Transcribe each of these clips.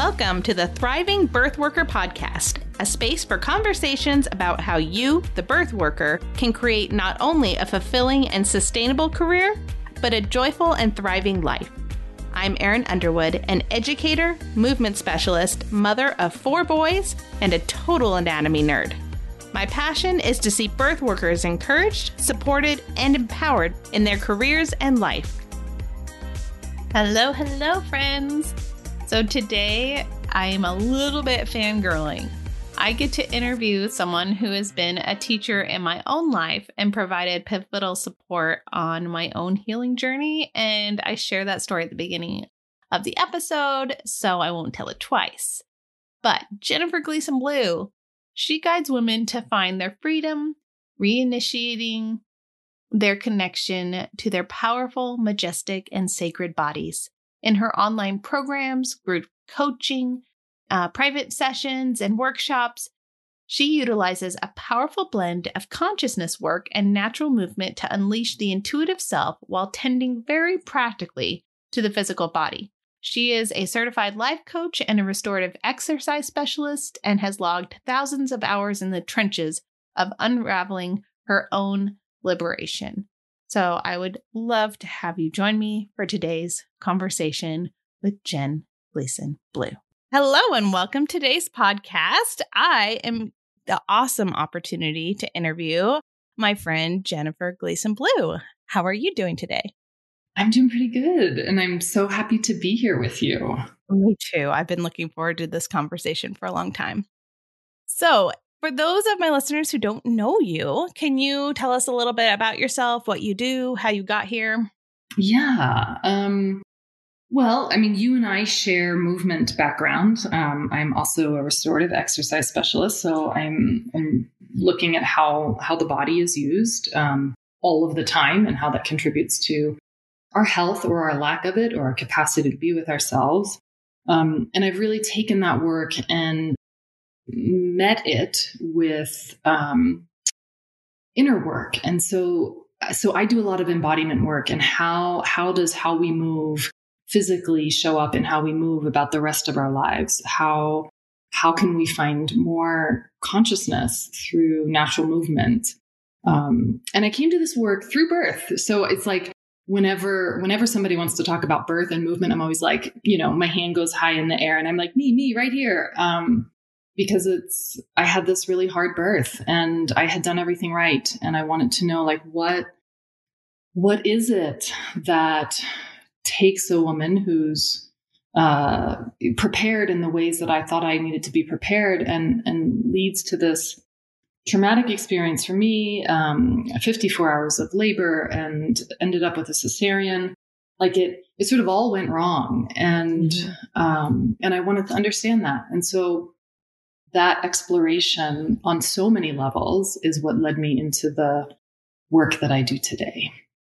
Welcome to the Thriving Birth Worker Podcast, a space for conversations about how you, the birth worker, can create not only a fulfilling and sustainable career, but a joyful and thriving life. I'm Erin Underwood, an educator, movement specialist, mother of 4 boys, and a total anatomy nerd. My passion is to see birth workers encouraged, supported, and empowered in their careers and life. Hello, friends. So today I am a little bit fangirling. I get to interview someone who has been a teacher in my own life and provided pivotal support on my own healing journey. And I share that story at the beginning of the episode, so I won't tell it twice. But Jennifer Gleason Blue, she guides women to find their freedom, reinitiating their connection to their powerful, majestic, and sacred bodies. In her online programs, group coaching, private sessions, and workshops, she utilizes a powerful blend of consciousness work and natural movement to unleash the intuitive self while tending very practically to the physical body. She is a certified life coach and a restorative exercise specialist and has logged thousands of hours in the trenches of unraveling her own liberation. So I would love to have you join me for today's conversation with Jen Gleason Blue. Hello and welcome to today's podcast. I am the awesome opportunity to interview my friend Jennifer Gleason Blue. How are you doing today? I'm doing pretty good, and I'm so happy to be here with you. Me too. I've been looking forward to this conversation for a long time. So, for those of my listeners who don't know you, can you tell us a little bit about yourself, what you do, how you got here? Yeah. Well, I mean, you and I share movement background. I'm also a restorative exercise specialist, so I'm looking at how the body is used all of the time and how that contributes to our health or our lack of it or our capacity to be with ourselves. And I've really taken that work and met it with inner work. And so I do a lot of embodiment work, and how does how we move physically show up in how we move about the rest of our lives? How can we find more consciousness through natural movement? And I came to this work through birth. So it's like whenever somebody wants to talk about birth and movement, I'm always like, my hand goes high in the air and I'm like, me right here. Because I had this really hard birth and I had done everything right. And I wanted to know, like, what is it that takes a woman who's prepared in the ways that I thought I needed to be prepared and leads to this traumatic experience for me, 54 hours of labor, and ended up with a cesarean. Like it sort of all went wrong. And I wanted to understand that. And so that exploration on so many levels is what led me into the work that I do today.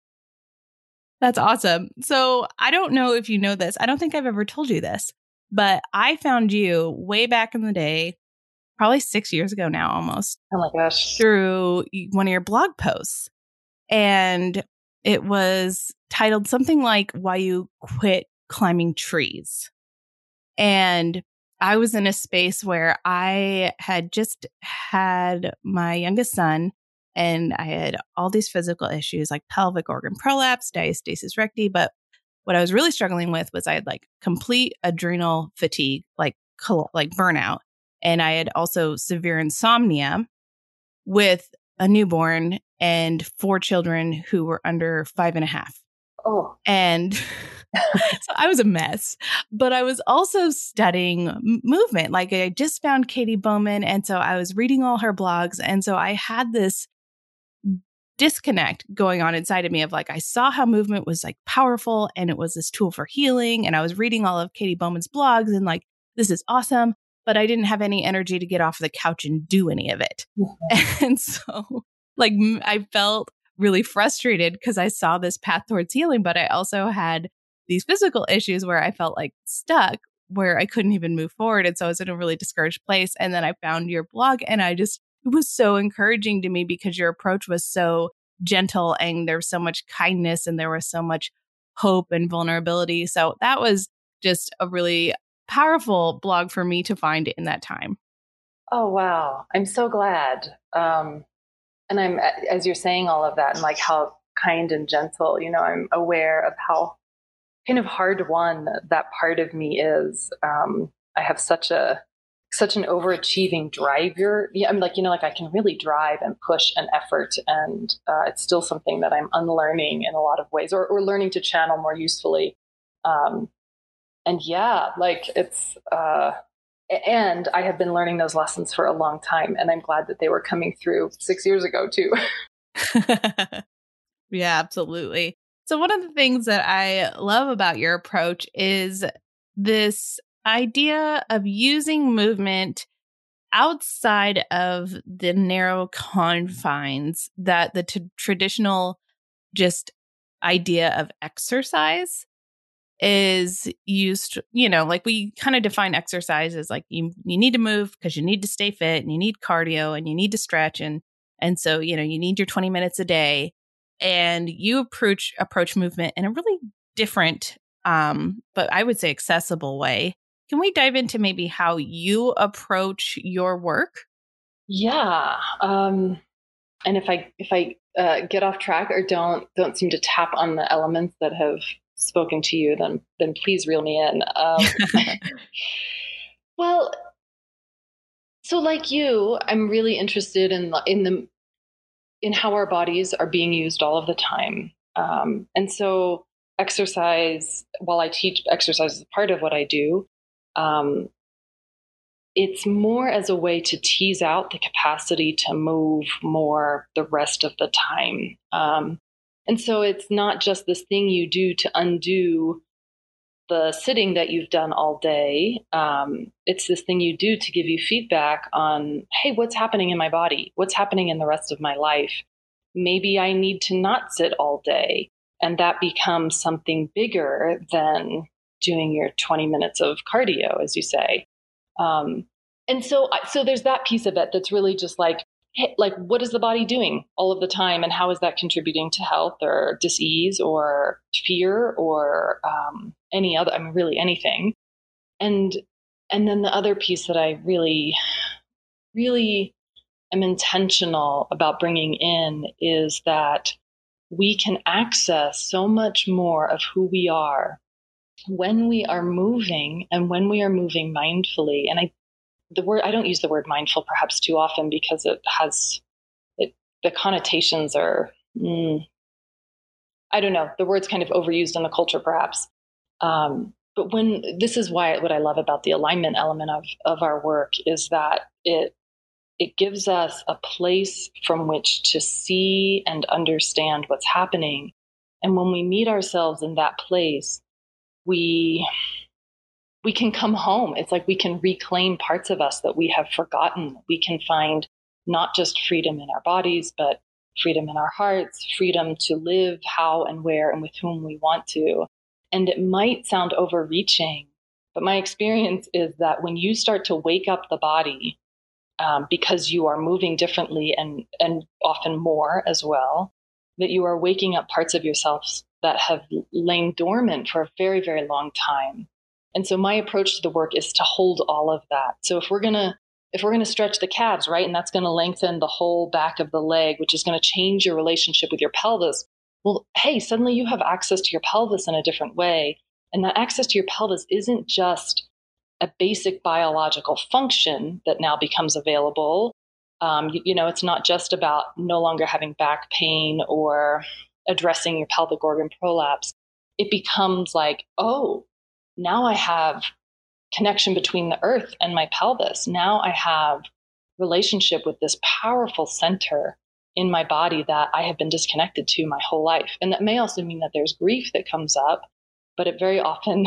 That's awesome. So I don't know if you know this. I don't think I've ever told you this, but I found you way back in the day, probably 6 years ago now almost. Oh my gosh. Through one of your blog posts. And it was titled something like Why You Quit Climbing Trees. And I was in a space where I had just had my youngest son, and I had all these physical issues like pelvic organ prolapse, diastasis recti. But what I was really struggling with was I had like complete adrenal fatigue, like burnout. And I had also severe insomnia with a newborn and 4 children who were under 5.5. Oh. And so I was a mess, but I was also studying movement. Like I just found Katie Bowman. And so I was reading all her blogs. And so I had this disconnect going on inside of me of like, I saw how movement was like powerful and it was this tool for healing. And I was reading all of Katie Bowman's blogs and like, this is awesome. But I didn't have any energy to get off the couch and do any of it. Mm-hmm. And so like I felt really frustrated because I saw this path towards healing, but I also had these physical issues where I felt like stuck, where I couldn't even move forward. And so I was in a really discouraged place. And then I found your blog and it was so encouraging to me because your approach was so gentle and there was so much kindness and there was so much hope and vulnerability. So that was just a really powerful blog for me to find in that time. Oh, wow. I'm so glad. And I'm, as you're saying all of that, and like how kind and gentle, I'm aware of how kind of hard won that part of me is. I have such an overachieving driver. I'm like, like I can really drive and push and effort. And it's still something that I'm unlearning in a lot of ways, or learning to channel more usefully. And yeah, like it's, and I have been learning those lessons for a long time. And I'm glad that they were coming through 6 years ago too. Yeah, absolutely. So one of the things that I love about your approach is this idea of using movement outside of the narrow confines that the traditional just idea of exercise is used, like we kind of define exercise as like you need to move because you need to stay fit and you need cardio and you need to stretch. And so, you need your 20 minutes a day, and you approach movement in a really different, but I would say accessible way. Can we dive into maybe how you approach your work? Yeah. And if I get off track or don't seem to tap on the elements that have spoken to you, then please reel me in. Well, so like you, I'm really interested in how our bodies are being used all of the time. And so exercise, while I teach exercise as part of what I do, it's more as a way to tease out the capacity to move more the rest of the time. And so it's not just this thing you do to undo the sitting that you've done all day. It's this thing you do to give you feedback on, hey, what's happening in my body? What's happening in the rest of my life? Maybe I need to not sit all day. And that becomes something bigger than doing your 20 minutes of cardio, as you say. And so there's that piece of it that's really just like, hey, like, what is the body doing all of the time? And how is that contributing to health or dis-ease or fear or really anything. And then the other piece that I really, really am intentional about bringing in is that we can access so much more of who we are when we are moving, and when we are moving mindfully. And I don't use the word mindful perhaps too often because the connotations are, I don't know, the word's kind of overused in the culture perhaps. But this is what I love about the alignment element of our work is that it gives us a place from which to see and understand what's happening. And when we meet ourselves in that place, we can come home. It's like we can reclaim parts of us that we have forgotten. We can find not just freedom in our bodies, but freedom in our hearts, freedom to live how and where and with whom we want to. And it might sound overreaching, but my experience is that when you start to wake up the body, because you are moving differently and often more as well, that you are waking up parts of yourselves that have lain dormant for a very, very long time. And so my approach to the work is to hold all of that. So if we're going to stretch the calves, right, and that's going to lengthen the whole back of the leg, which is going to change your relationship with your pelvis. Well, hey, suddenly you have access to your pelvis in a different way. And that access to your pelvis isn't just a basic biological function that now becomes available. It's not just about no longer having back pain or addressing your pelvic organ prolapse. It becomes like, oh, now I have connection between the earth and my pelvis. Now I have relationship with this powerful center in my body that I have been disconnected to my whole life. And that may also mean that there's grief that comes up, but it very often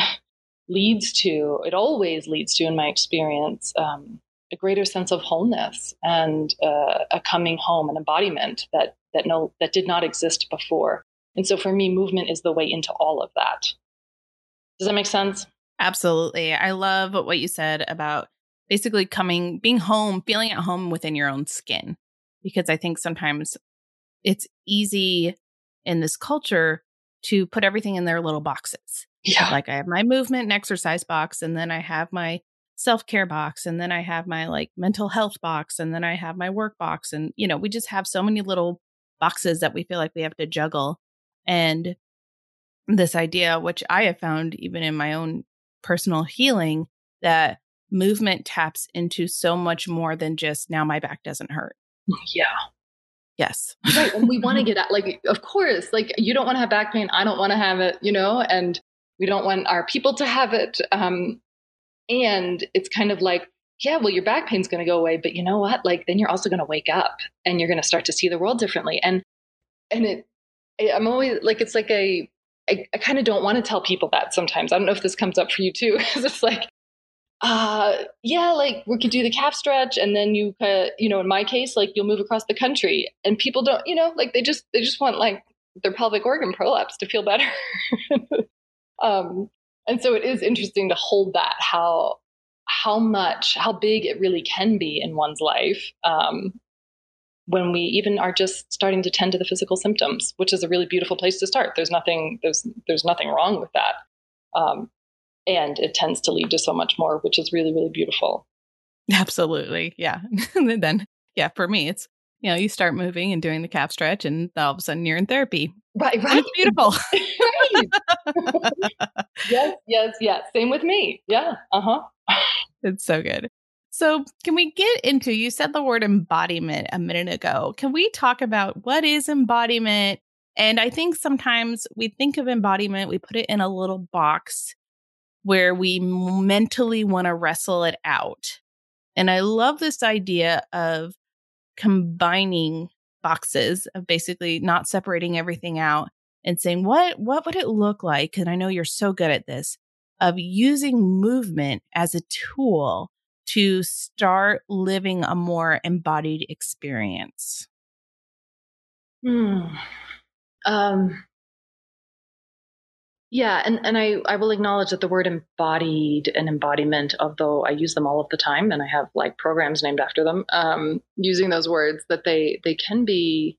it always leads to, in my experience, a greater sense of wholeness and a coming home, an embodiment that did not exist before. And so for me, movement is the way into all of that. Does that make sense? Absolutely. I love what you said about basically being home, feeling at home within your own skin, because I think sometimes it's easy in this culture to put everything in their little boxes. Yeah. Like I have my movement and exercise box, and then I have my self-care box, and then I have my like mental health box, and then I have my work box. And, we just have so many little boxes that we feel like we have to juggle. And this idea, which I have found even in my own personal healing, that movement taps into so much more than just now my back doesn't hurt. Yeah. Yes. Right. And we want to get at, like, of course, like you don't want to have back pain. I don't want to have it, and we don't want our people to have it. And it's kind of like, yeah, well, your back pain's going to go away, but you know what? Like, then you're also going to wake up and you're going to start to see the world differently. And I'm always like, it's like I kind of don't want to tell people that sometimes. I don't know if this comes up for you too, because it's like, yeah, like we could do the calf stretch, and then you could, in my case, like you'll move across the country, and people don't, like they just want like their pelvic organ prolapse to feel better. And so it is interesting to hold that, how big it really can be in one's life, when we even are just starting to tend to the physical symptoms, which is a really beautiful place to start. There's nothing wrong with that. And it tends to lead to so much more, which is really, really beautiful. Absolutely. Yeah. And then, for me, it's, you start moving and doing the calf stretch, and all of a sudden you're in therapy. Right. And it's beautiful. Right. Yes. Same with me. Yeah. It's so good. So can we get into, you said the word embodiment a minute ago. Can we talk about what is embodiment? And I think sometimes we think of embodiment, we put it in a little box where we mentally want to wrestle it out. And I love this idea of combining boxes, of basically not separating everything out and saying, what would it look like? And I know you're so good at this, of using movement as a tool to start living a more embodied experience. Yeah, and I will acknowledge that the word embodied and embodiment, although I use them all of the time, and I have like programs named after them, using those words, that they can be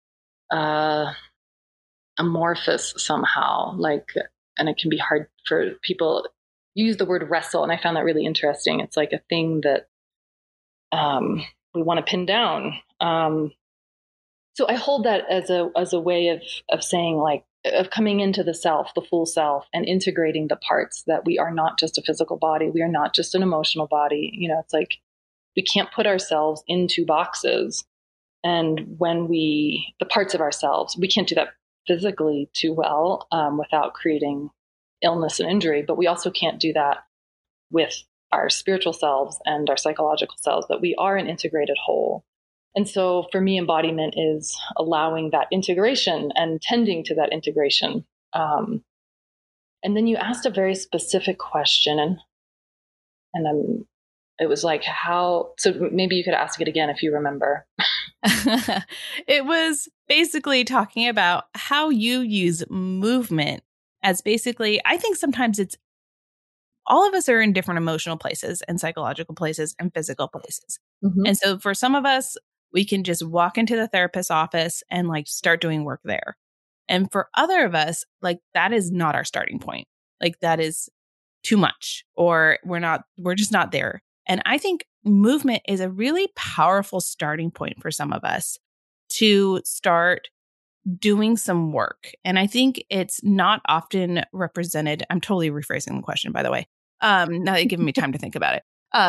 amorphous somehow, like, and it can be hard for people. Use the word wrestle, and I found that really interesting. It's like a thing that we want to pin down. So I hold that as a way of saying, like, of coming into the self, the full self, and integrating the parts, that we are not just a physical body. We are not just an emotional body. It's like we can't put ourselves into boxes. And when the parts of ourselves, we can't do that physically too well without creating illness and injury. But we also can't do that with our spiritual selves and our psychological selves, that we are an integrated whole. And so for me, embodiment is allowing that integration and tending to that integration. And then you asked a very specific question, and it was like, how, so maybe you could ask it again if you remember. It was basically talking about how you use movement as basically, I think sometimes it's, all of us are in different emotional places and psychological places and physical places. Mm-hmm. And so for some of us, we can just walk into the therapist's office and like start doing work there. And for other of us, like that is not our starting point. Like that is too much, or we're just not there. And I think movement is a really powerful starting point for some of us to start doing some work. And I think it's not often represented. I'm totally rephrasing the question, by the way. Now that you've given me time to think about it.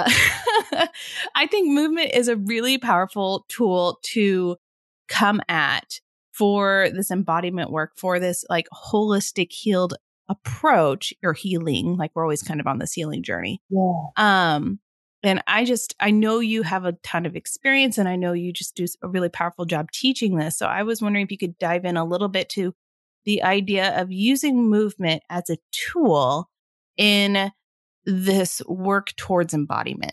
I think movement is a really powerful tool to come at for this embodiment work, for this like holistic healed approach or healing. Like we're always kind of on this healing journey. Yeah. And I know you have a ton of experience, and I know you just do a really powerful job teaching this. So I was wondering if you could dive in a little bit to the idea of using movement as a tool in this work towards embodiment.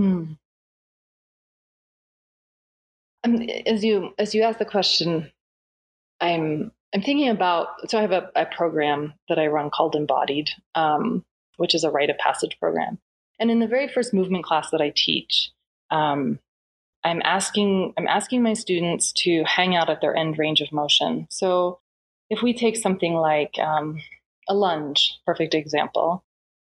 As you ask the question, I'm thinking about, so I have a program that I run called Embodied, which is a rite of passage program. And in the very first movement class that I teach, I'm asking my students to hang out at their end range of motion. So if we take something like a lunge, perfect example.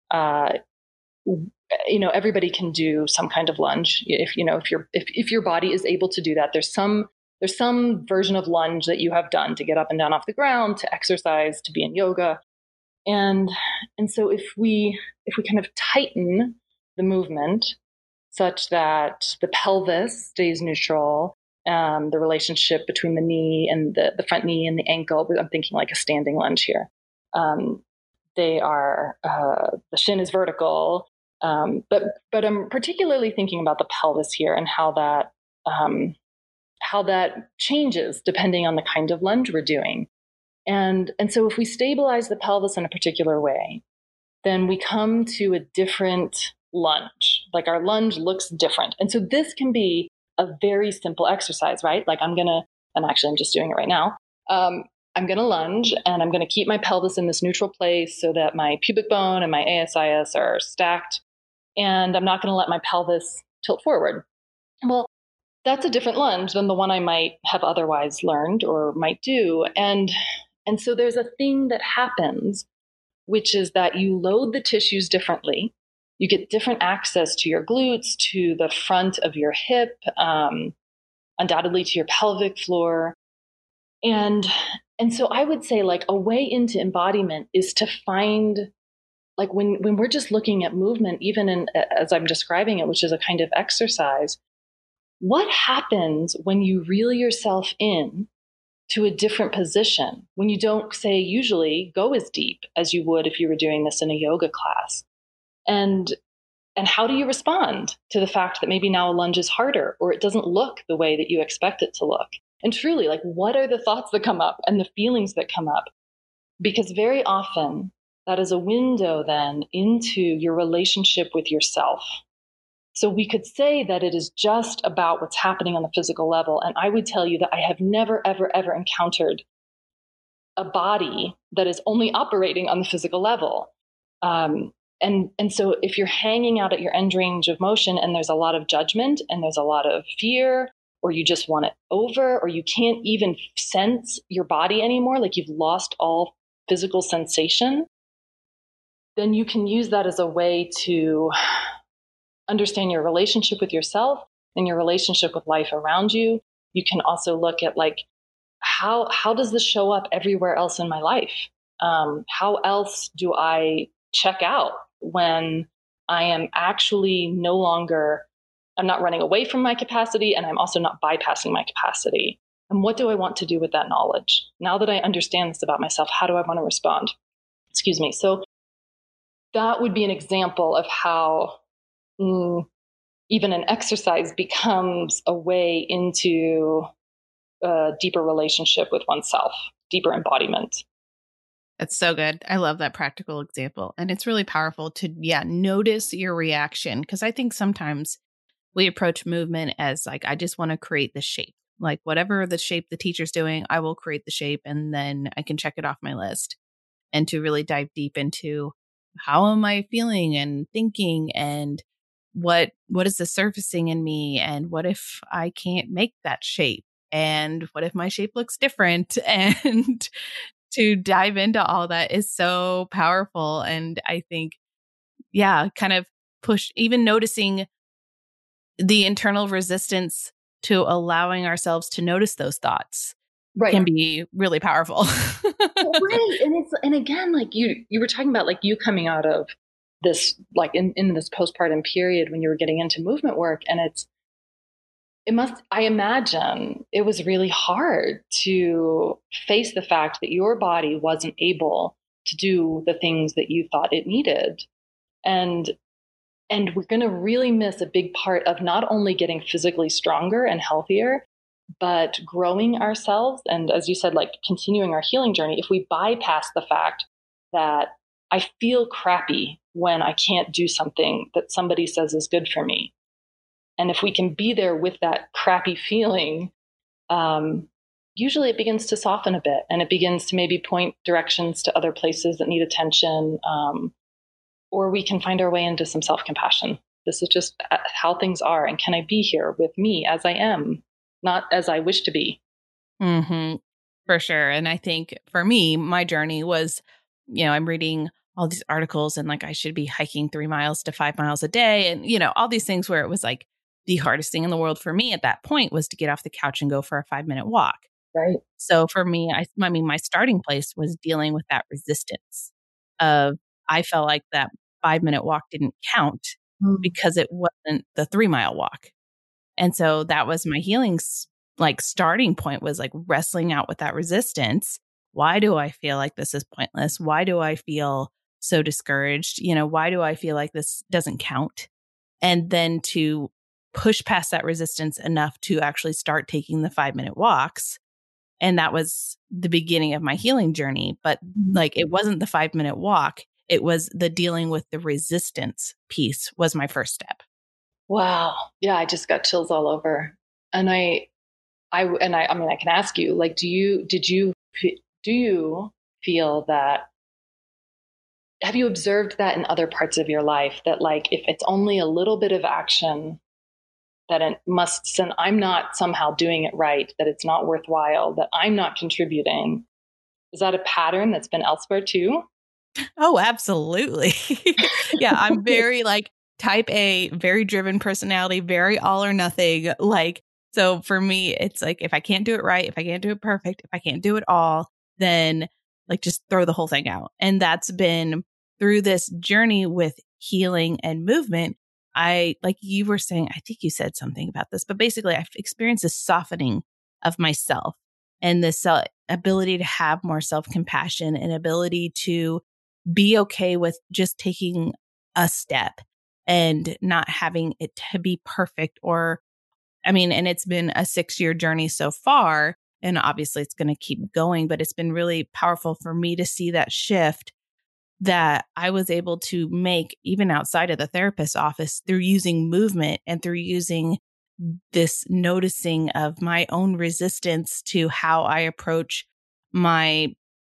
Everybody can do some kind of lunge. If your body is able to do that, there's some version of lunge that you have done to get up and down off the ground, to exercise, to be in yoga. And so if we kind of tighten the movement such that the pelvis stays neutral, the relationship between the knee and the front knee and the ankle, I'm thinking like a standing lunge here. They are, the shin is vertical, but I'm particularly thinking about the pelvis here and how that changes depending on the kind of lunge we're doing. And so if we stabilize the pelvis in a particular way, then we come to a different lunge. Like our lunge looks different. And so this can be a very simple exercise, right? Like I'm just doing it right now. I'm going to lunge and I'm going to keep my pelvis in this neutral place so that my pubic bone and my ASIS are stacked. And I'm not going to let my pelvis tilt forward. Well, that's a different lunge than the one I might have otherwise learned or might do. And so there's a thing that happens, which is that you load the tissues differently. You get different access to your glutes, to the front of your hip, undoubtedly to your pelvic floor. And so I would say like a way into embodiment is to find, like when we're just looking at movement, even as I'm describing it, which is a kind of exercise, what happens when you reel yourself in to a different position, when you don't, say, usually go as deep as you would if you were doing this in a yoga class? And how do you respond to the fact that maybe now a lunge is harder or it doesn't look the way that you expect it to look? And truly, like, what are the thoughts that come up and the feelings that come up? Because very often that is a window then into your relationship with yourself. So we could say that it is just about what's happening on the physical level. And I would tell you that I have never, ever, ever encountered a body that is only operating on the physical level. And so if you're hanging out at your end range of motion and there's a lot of judgment and there's a lot of fear, or you just want it over, or you can't even sense your body anymore, like you've lost all physical sensation, then you can use that as a way to understand your relationship with yourself and your relationship with life around you. You can also look at like, how does this show up everywhere else in my life? How else do I check out when I am actually no longer, I'm not running away from my capacity and I'm also not bypassing my capacity? And what do I want to do with that knowledge? Now that I understand this about myself, how do I want to respond? Excuse me. So that would be an example of how even an exercise becomes a way into a deeper relationship with oneself, deeper embodiment. That's so good. I love that practical example. And it's really powerful to, notice your reaction. Because I think sometimes we approach movement as like, I just want to create the shape. Like whatever the shape the teacher's doing, I will create the shape and then I can check it off my list. And to really dive deep into how am I feeling and thinking, and what is the surfacing in me, and what if I can't make that shape, and what if my shape looks different? And to dive into all that is so powerful. And I think, kind of push, even noticing the internal resistance to allowing ourselves to notice those thoughts can be really powerful. Right. And again, like you were talking about, like you coming out of this, like in this postpartum period when you were getting into movement work, and I imagine it was really hard to face the fact that your body wasn't able to do the things that you thought it needed. And we're going to really miss a big part of not only getting physically stronger and healthier, but growing ourselves. And as you said, like continuing our healing journey, if we bypass the fact that I feel crappy when I can't do something that somebody says is good for me. And if we can be there with that crappy feeling, usually it begins to soften a bit, and it begins to maybe point directions to other places that need attention, or we can find our way into some self-compassion. This is just how things are. And can I be here with me as I am, not as I wish to be? Mm-hmm. For sure. And I think for me, my journey was I'm reading all these articles and like I should be hiking 3 miles to 5 miles a day. And, all these things where it was like the hardest thing in the world for me at that point was to get off the couch and go for a 5-minute walk. Right. So for me, I mean, my starting place was dealing with that resistance of I felt like that 5-minute walk didn't count because it wasn't the 3-mile walk. And so that was my healing like starting point, was like wrestling out with that resistance. Why do I feel like this is pointless? Why do I feel so discouraged? Why do I feel like this doesn't count? And then to push past that resistance enough to actually start taking the 5-minute walks. And that was the beginning of my healing journey. But like, it wasn't the 5-minute walk. It was the dealing with the resistance piece was my first step. Wow. Yeah. I just got chills all over. And I mean, I can ask you, like, do you feel that, have you observed that in other parts of your life, that like, if it's only a little bit of action, that it must, and I'm not somehow doing it right, that it's not worthwhile, that I'm not contributing? Is that a pattern that's been elsewhere too? Oh, absolutely. Yeah. I'm very like type A, very driven personality, very all or nothing. Like, so for me, it's like, if I can't do it right, if I can't do it perfect, if I can't do it all, then like just throw the whole thing out. And that's been through this journey with healing and movement. Like you were saying, I think you said something about this, but basically I've experienced this softening of myself and this ability to have more self-compassion and ability to be okay with just taking a step and not having it to be perfect and it's been a 6-year journey so far. And obviously it's going to keep going, but it's been really powerful for me to see that shift that I was able to make even outside of the therapist's office through using movement and through using this noticing of my own resistance to how I approach my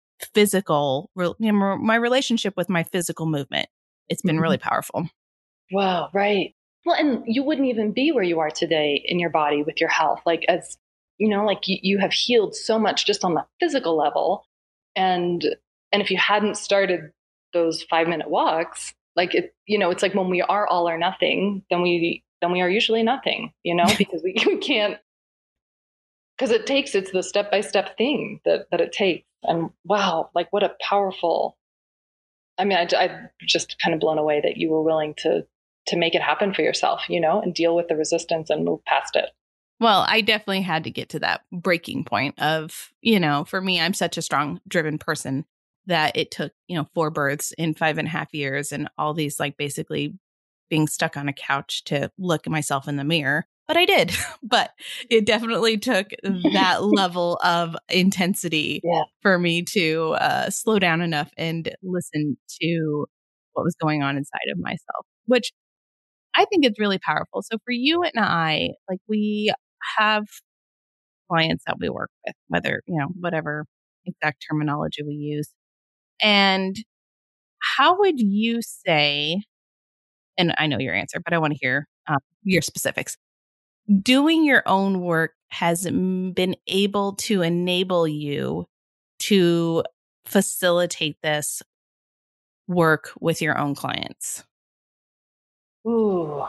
my relationship with my physical movement. It's been really powerful. Wow. Right. Well, and you wouldn't even be where you are today in your body with your health. Like, as like you have healed so much just on the physical level. And if you hadn't started those 5-minute walks, like it's like when we are all or nothing, then we are usually nothing, because we can't, because it's the step-by-step thing that it takes. And wow, like what a powerful, I mean, I'm just kind of blown away that you were willing to make it happen for yourself, and deal with the resistance and move past it. Well, I definitely had to get to that breaking point of, for me, I'm such a strong, driven person that it took, 4 births in 5.5 years and all these, like, basically being stuck on a couch to look at myself in the mirror. But I did. But it definitely took that level of intensity for me to slow down enough and listen to what was going on inside of myself, which I think it's really powerful. So for you and I, like, we have clients that we work with, whether, whatever exact terminology we use. And how would you say, and I know your answer, but I want to hear your specifics. Doing your own work has been able to enable you to facilitate this work with your own clients? Ooh,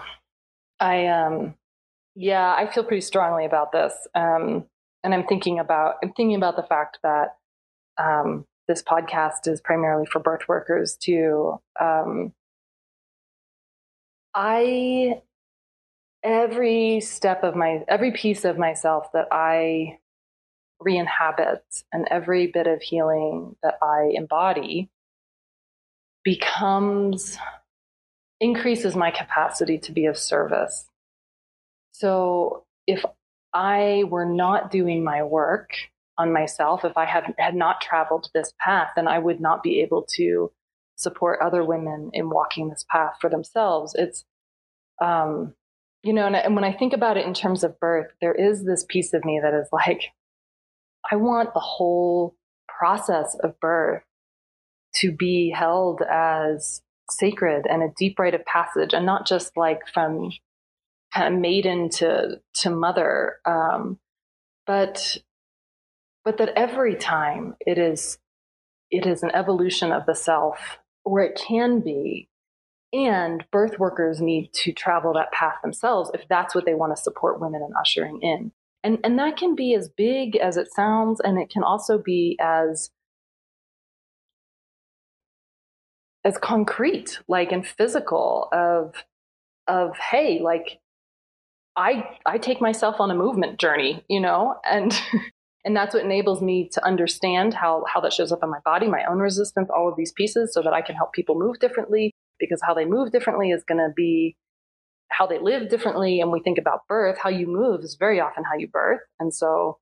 I feel pretty strongly about this. And I'm thinking about the fact that this podcast is primarily for birth workers too. Every piece of myself that I re-inhabit and every bit of healing that I embody increases my capacity to be of service. So if I were not doing my work on myself, if I had not traveled this path, then I would not be able to support other women in walking this path for themselves. It's, and when I think about it in terms of birth, there is this piece of me that is like, I want the whole process of birth to be held as sacred and a deep rite of passage, and not just like from kind of maiden to mother, but that every time it is it is an evolution of the self, or it can be. And birth workers need to travel that path themselves if that's what they want to support women in ushering in. And that can be as big as it sounds, and it can also be as concrete, like, and physical of hey, like, I take myself on a movement journey, and and that's what enables me to understand how that shows up in my body, my own resistance, all of these pieces, so that I can help people move differently, because how they move differently is going to be how they live differently. And we think about birth, how you move is very often how you birth. And so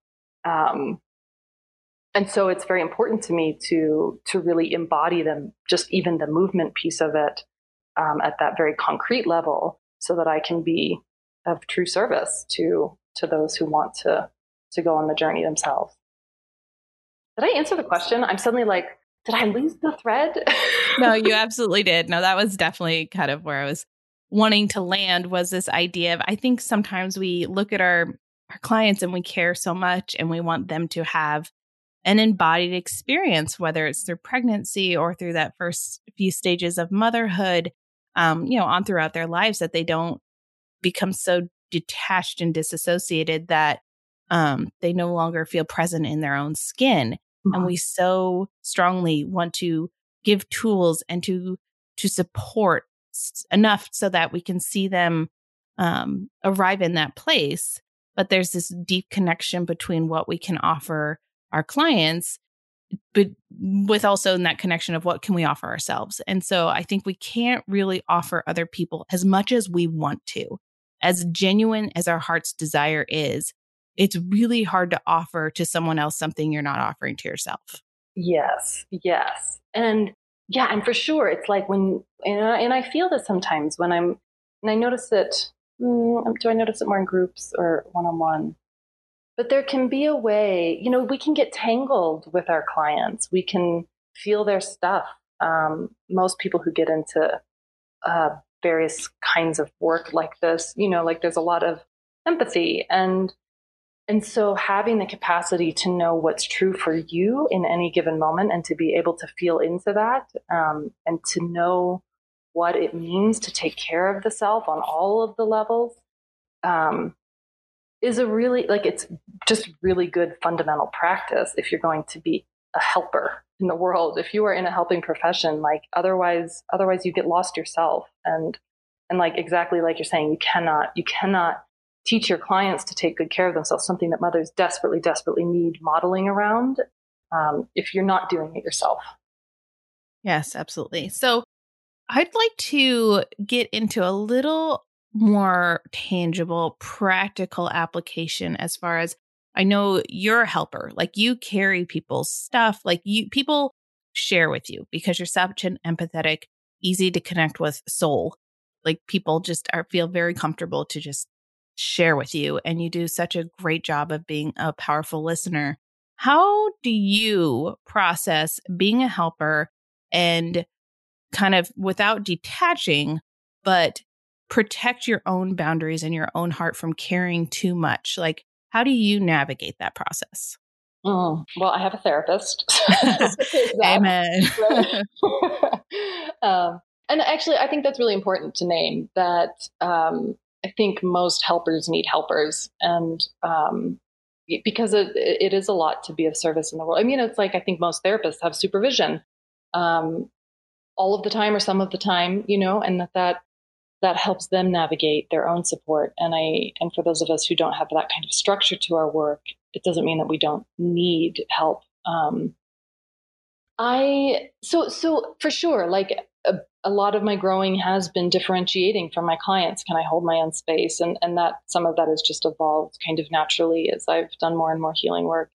it's very important to me to really embody them, just even the movement piece of it, at that very concrete level, so that I can be of true service to those who want to go on the journey themselves. Did I answer the question? I'm suddenly like, did I lose the thread? No, you absolutely did. No, that was definitely kind of where I was wanting to land, was this idea of, I think sometimes we look at our clients and we care so much and we want them to have an embodied experience, whether it's through pregnancy or through that first few stages of motherhood, on throughout their lives, that they don't become so detached and disassociated that they no longer feel present in their own skin. Mm-hmm. And we so strongly want to give tools and to support enough so that we can see them arrive in that place. But there's this deep connection between what we can offer our clients, but with also in that connection of what can we offer ourselves. And so I think we can't really offer other people as much as we want to. As genuine as our heart's desire is, it's really hard to offer to someone else something you're not offering to yourself. Yes. And for sure, it's like when, and I feel this sometimes when and I notice it, do I notice it more in groups or one-on-one? But there can be a way, we can get tangled with our clients. We can feel their stuff. Most people who get into various kinds of work like this, like there's a lot of empathy. And so having the capacity to know what's true for you in any given moment, and to be able to feel into that, and to know what it means to take care of the self on all of the levels, is a really, it's just really good fundamental practice if you're going to be a helper in the world. If you are in a helping profession, otherwise you get lost yourself. And like, exactly like you're saying, you cannot teach your clients to take good care of themselves, something that mothers desperately, desperately need modeling around, if you're not doing it yourself. Yes, absolutely. So I'd like to get into a little more tangible, practical application, as far as I know you're a helper. Like, you carry people's stuff, people share with you because you're such an empathetic, easy to connect with soul. Like, people just feel very comfortable to just share with you. And you do such a great job of being a powerful listener. How do you process being a helper and kind of, without detaching, but protect your own boundaries and your own heart from caring too much? Like, how do you navigate that process? Well, I have a therapist. Amen. And actually, I think that's really important to name that. I think most helpers need helpers, and because it is a lot to be of service in the world. I mean, it's like, I think most therapists have supervision all of the time or some of the time, and that helps them navigate their own support. And for those of us who don't have that kind of structure to our work, it doesn't mean that we don't need help. So for sure, like a lot of my growing has been differentiating from my clients. Can I hold my own space? And that some of that has just evolved kind of naturally as I've done more and more healing work.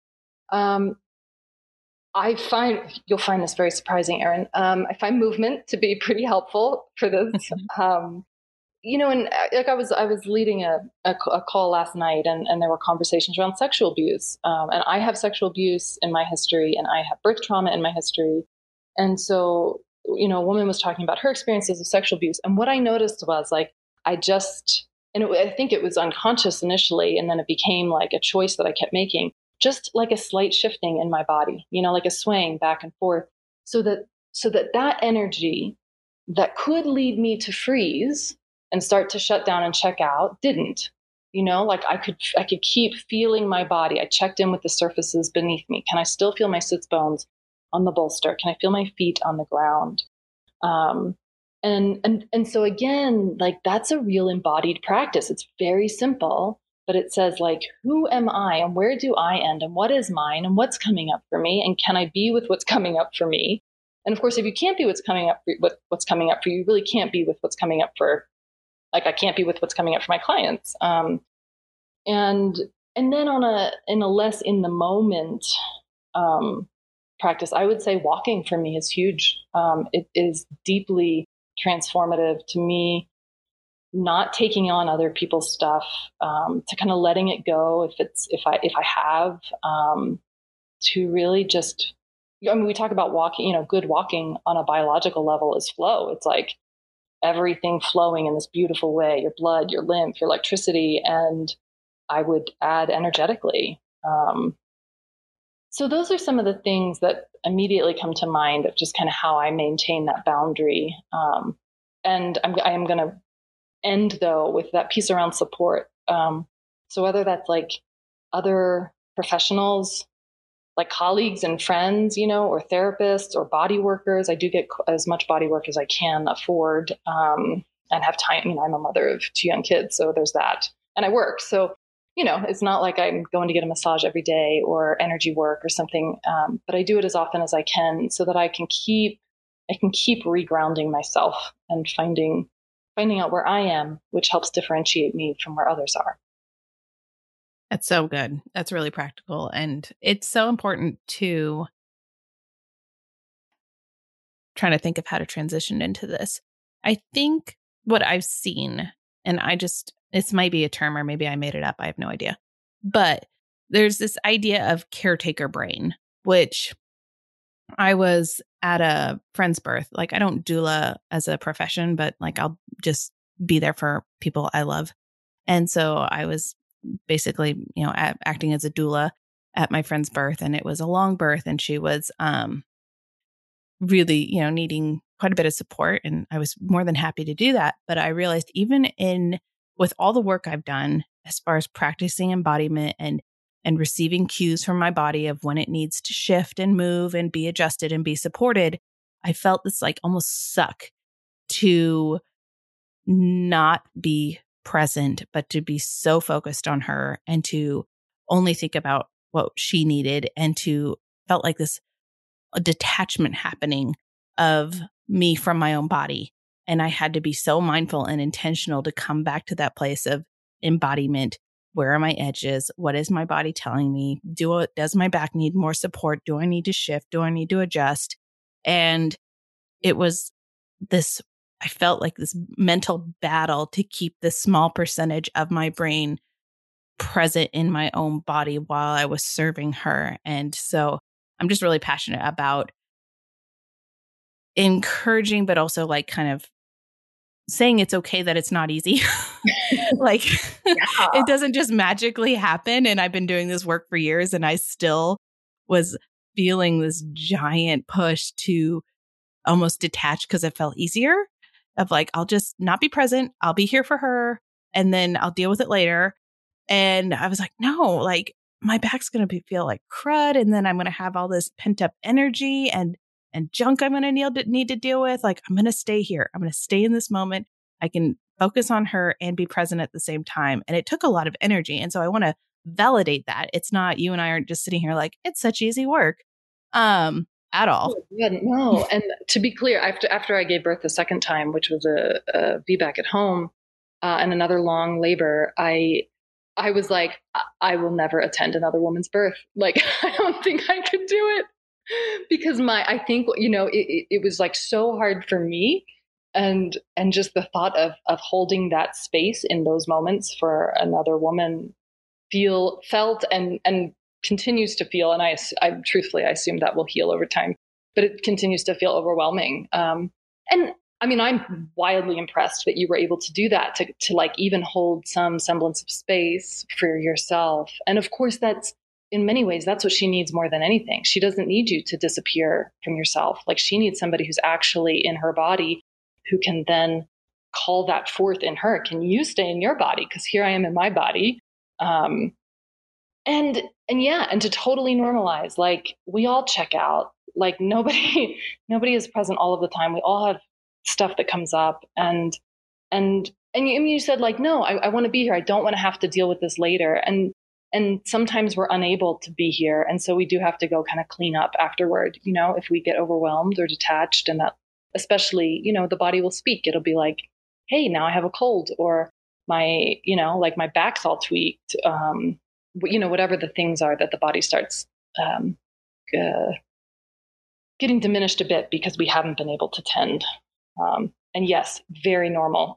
You'll find this very surprising, Erin. I find movement to be pretty helpful for this. And like I was leading a call last night, and there were conversations around sexual abuse. And I have sexual abuse in my history, and I have birth trauma in my history. And so, a woman was talking about her experiences of sexual abuse. And what I noticed was, like, I think it was unconscious initially, and then it became like a choice that I kept making, just like a slight shifting in my body, like a swaying back and forth. so that energy that could lead me to freeze and start to shut down and check out didn't. Like I could keep feeling my body. I checked in with the surfaces beneath me. Can I still feel my sits bones on the bolster? Can I feel my feet on the ground? And so again, like that's a real embodied practice. It's very simple, but it says like, who am I and where do I end and what is mine and what's coming up for me? And can I be with what's coming up for me? And of course, if you can't be what's coming up for you, you really can't be with what's coming up for, like, I can't be with what's coming up for my clients. And then in a less in the moment practice, I would say walking for me is huge. It is deeply transformative to me, not taking on other people's stuff, to kind of letting it go if I have, to really just, we talk about walking, good walking on a biological level is flow. It's like everything flowing in this beautiful way, your blood, your lymph, your electricity, and I would add energetically. So those are some of the things that immediately come to mind of just kind of how I maintain that boundary. And I am going to end though with that piece around support. So whether that's like other professionals, like colleagues and friends, or therapists or body workers, I do get as much body work as I can afford, and have time. I'm a mother of 2 young kids, so there's that, and I work. So, it's not like I'm going to get a massage every day or energy work or something. But I do it as often as I can so that I can keep regrounding myself and finding out where I am, which helps differentiate me from where others are. That's so good. That's really practical. And it's so important to trying to think of how to transition into this. I think what I've seen, and this might be a term or maybe I made it up. I have no idea. But there's this idea of caretaker brain, which I was at a friend's birth. Like, I don't doula as a profession, but like I'll just be there for people I love. And so I was basically, acting as a doula at my friend's birth, and it was a long birth, and she was really, needing quite a bit of support, and I was more than happy to do that. But I realized even with all the work I've done as far as practicing embodiment and receiving cues from my body of when it needs to shift and move and be adjusted and be supported, I felt this like almost suck to not be present, but to be so focused on her and to only think about what she needed, and to felt like a detachment happening of me from my own body. And I had to be so mindful and intentional to come back to that place of embodiment. Where are my edges? What is my body telling me? Does my back need more support? Do I need to shift? Do I need to adjust? And it was I felt like this mental battle to keep this small percentage of my brain present in my own body while I was serving her. And so I'm just really passionate about encouraging, but also like kind of saying it's okay that it's not easy. Like, it doesn't just magically happen. And I've been doing this work for years, and I still was feeling this giant push to almost detach because it felt easier, of like, I'll just not be present. I'll be here for her, and then I'll deal with it later. And I was like, no, like my back's going to feel like crud. And then I'm going to have all this pent up energy and junk I'm going to need to deal with. Like, I'm going to stay here. I'm going to stay in this moment. I can focus on her and be present at the same time. And it took a lot of energy. And so I want to validate that. It's not, you and I aren't just sitting here like, it's such easy work at all. No. And to be clear, after I gave birth the second time, which was a VBAC at home, and another long labor, I was like, I will never attend another woman's birth. Like, I don't think I could do it, because I think, it was like so hard for me. And just the thought of holding that space in those moments for another woman felt and continues to feel. And I truthfully, I assume that will heal over time, but it continues to feel overwhelming. And I mean, I'm wildly impressed that you were able to do that, to like even hold some semblance of space for yourself. And of course, that's in many ways, that's what she needs more than anything. She doesn't need you to disappear from yourself. Like, she needs somebody who's actually in her body, who can then call that forth in her. Can you stay in your body? Because here I am in my body. And to totally normalize, like, we all check out. Like, nobody is present all of the time. We all have stuff that comes up, and you said, like, no, I want to be here. I don't want to have to deal with this later. And sometimes we're unable to be here. And so we do have to go kind of clean up afterward, if we get overwhelmed or detached. And that, especially, the body will speak. It'll be like, hey, now I have a cold, or my, like my back's all tweaked, whatever the things are that the body starts getting diminished a bit because we haven't been able to tend. And yes, very normal.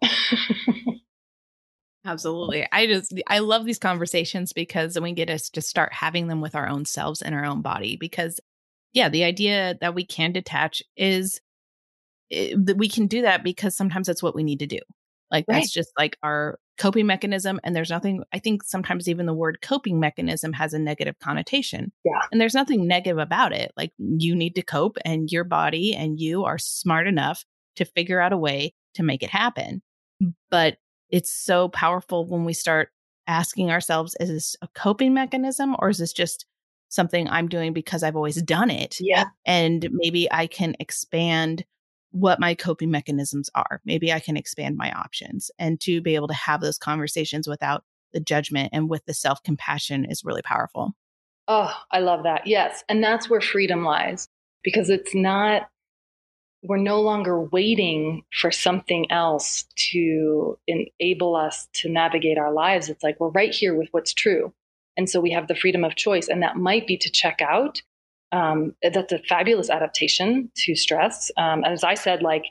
Absolutely. I love these conversations because we get us to start having them with our own selves and our own body. Because the idea that we can detach is that we can do that because sometimes that's what we need to do. Like, right. That's just like our coping mechanism. And there's nothing, I think sometimes even the word coping mechanism has a negative connotation. Yeah. And there's nothing negative about it. Like, you need to cope, and your body and you are smart enough to figure out a way to make it happen. But it's so powerful when we start asking ourselves, is this a coping mechanism, or is this just something I'm doing because I've always done it? Yeah. And maybe I can expand what my coping mechanisms are. Maybe I can expand my options, and to be able to have those conversations without the judgment and with the self-compassion is really powerful. Oh, I love that. Yes. And that's where freedom lies, because we're no longer waiting for something else to enable us to navigate our lives. It's like, we're right here with what's true. And so we have the freedom of choice, and that might be to check out. That's a fabulous adaptation to stress. And as I said, like,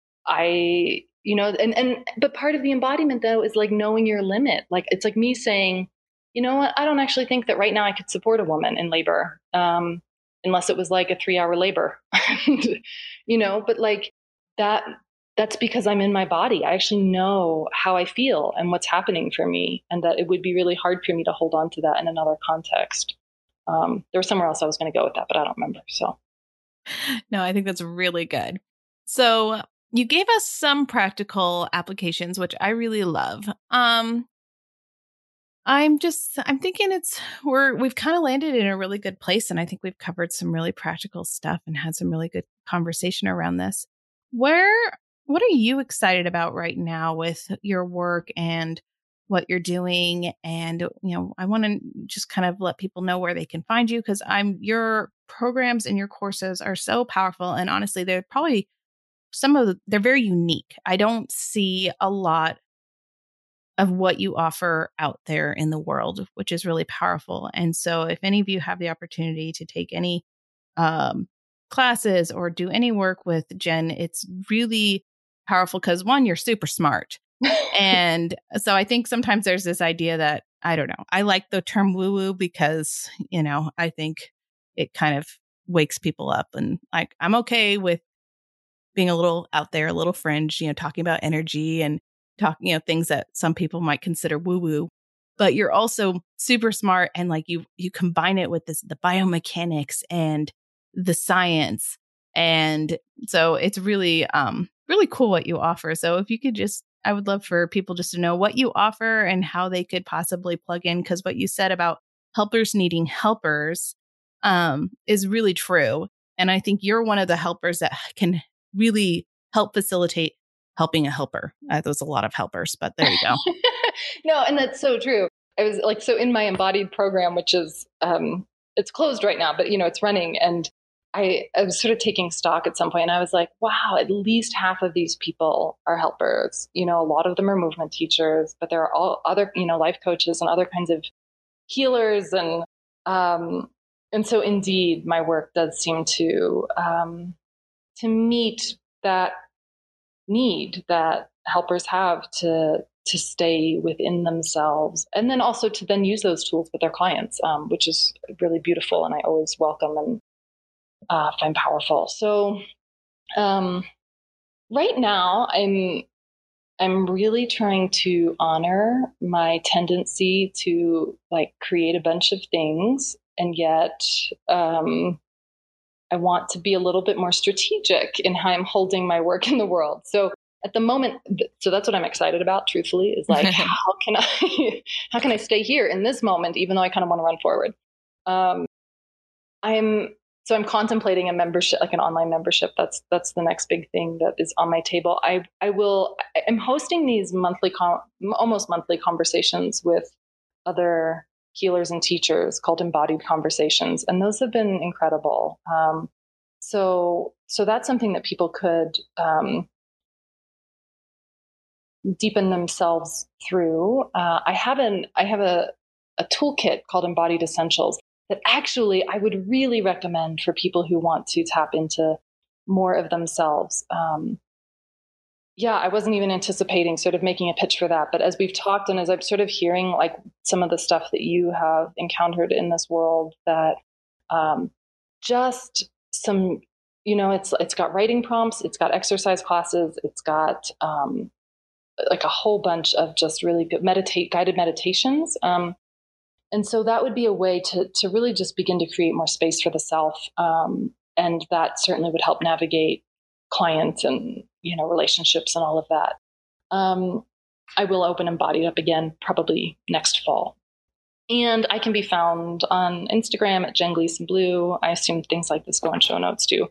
but part of the embodiment, though, is like knowing your limit. Like, it's like me saying, you know what, I don't actually think that right now I could support a woman in labor. Unless it was like a 3-hour labor, but like that's because I'm in my body. I actually know how I feel and what's happening for me, and that it would be really hard for me to hold on to that in another context. There was somewhere else I was going to go with that, but I don't remember. So. No, I think that's really good. So you gave us some practical applications, which I really love. I'm thinking we've kind of landed in a really good place. And I think we've covered some really practical stuff and had some really good conversation around this. What are you excited about right now with your work and what you're doing? And, I want to just kind of let people know where they can find you, because your programs and your courses are so powerful. And honestly, they're probably they're very unique. I don't see a lot of what you offer out there in the world, which is really powerful. And so if any of you have the opportunity to take any classes or do any work with Jen, it's really powerful because, one, you're super smart. And so I think sometimes there's this idea that, I don't know, I like the term woo-woo because, I think it kind of wakes people up, and like, I'm okay with being a little out there, a little fringe, talking about energy and talking, things that some people might consider woo-woo, but you're also super smart. And like you combine it with the biomechanics and the science. And so it's really, really cool what you offer. So if you could I would love for people just to know what you offer and how they could possibly plug in. Because what you said about helpers needing helpers is really true. And I think you're one of the helpers that can really help facilitate helping a helper. There's a lot of helpers, but there you go. No, and that's so true. I was like, so in my embodied program, which is, it's closed right now, but it's running. And I was sort of taking stock at some point, and I was like, wow, at least half of these people are helpers. A lot of them are movement teachers, but there are all other, life coaches and other kinds of healers. And so indeed, my work does seem to meet that need that helpers have to stay within themselves, and then also to then use those tools with their clients, which is really beautiful, and I always welcome and find powerful. So right now I'm really trying to honor my tendency to like create a bunch of things And yet, I want to be a little bit more strategic in how I'm holding my work in the world. So at the moment, so that's what I'm excited about, truthfully, is like, how can I stay here in this moment, even though I kind of want to run forward? I'm contemplating a membership, like an online membership. That's the next big thing that is on my table. I'm hosting these almost monthly conversations with other healers and teachers called Embodied Conversations. And those have been incredible. So that's something that people could deepen themselves through. I have a toolkit called Embodied Essentials that actually I would really recommend for people who want to tap into more of themselves. I wasn't even anticipating sort of making a pitch for that. But as we've talked and as I'm sort of hearing like some of the stuff that you have encountered in this world, that just some, it's got writing prompts, it's got exercise classes, it's got like a whole bunch of just really good guided meditations. And so that would be a way to really just begin to create more space for the self. And that certainly would help navigate clients and, relationships and all of that. I will open Embodied up again, probably next fall. And I can be found on Instagram at Jen Gleason Blue. I assume things like this go in show notes too.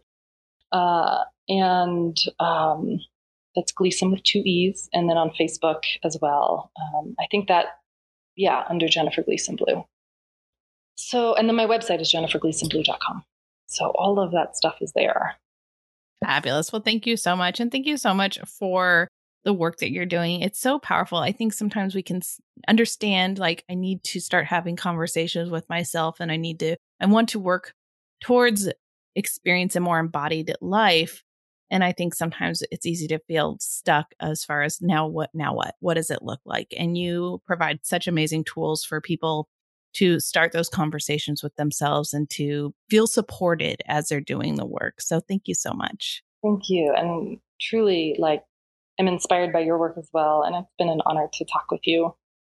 That's Gleason with 2 E's, and then on Facebook as well. I think that, under Jennifer Gleason Blue. So, and then my website is jennifergleasonblue.com. So all of that stuff is there. Fabulous. Well, thank you so much. And thank you so much for the work that you're doing. It's so powerful. I think sometimes we can understand, like, I need to start having conversations with myself, and I want to work towards experience a more embodied life. And I think sometimes it's easy to feel stuck as far as now what? What does it look like? And you provide such amazing tools for people to start those conversations with themselves and to feel supported as they're doing the work. So thank you so much. Thank you. And truly, I'm inspired by your work as well. And it's been an honor to talk with you.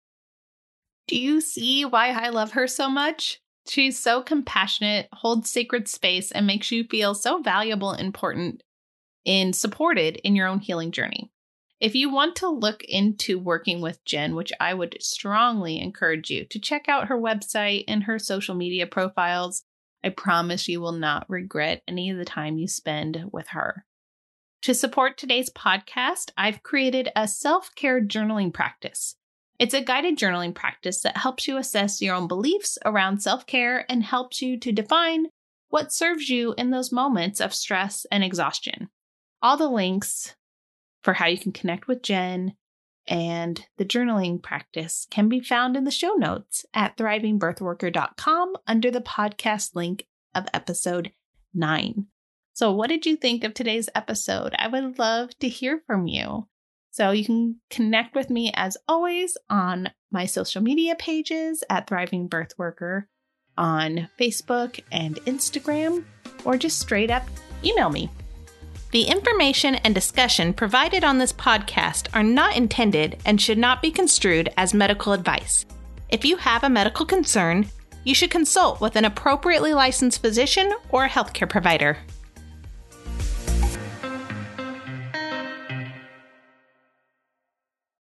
Do you see why I love her so much? She's so compassionate, holds sacred space, and makes you feel so valuable and important and supported in your own healing journey. If you want to look into working with Jen, which I would strongly encourage you to check out her website and her social media profiles, I promise you will not regret any of the time you spend with her. To support today's podcast, I've created a self-care journaling practice. It's a guided journaling practice that helps you assess your own beliefs around self-care and helps you to define what serves you in those moments of stress and exhaustion. All the links for how you can connect with Jen and the journaling practice can be found in the show notes at thrivingbirthworker.com under the podcast link of episode 9. So what did you think of today's episode? I would love to hear from you. So you can connect with me as always on my social media pages at Thriving Birthworker on Facebook and Instagram, or just straight up email me. The information and discussion provided on this podcast are not intended and should not be construed as medical advice. If you have a medical concern, you should consult with an appropriately licensed physician or a healthcare provider.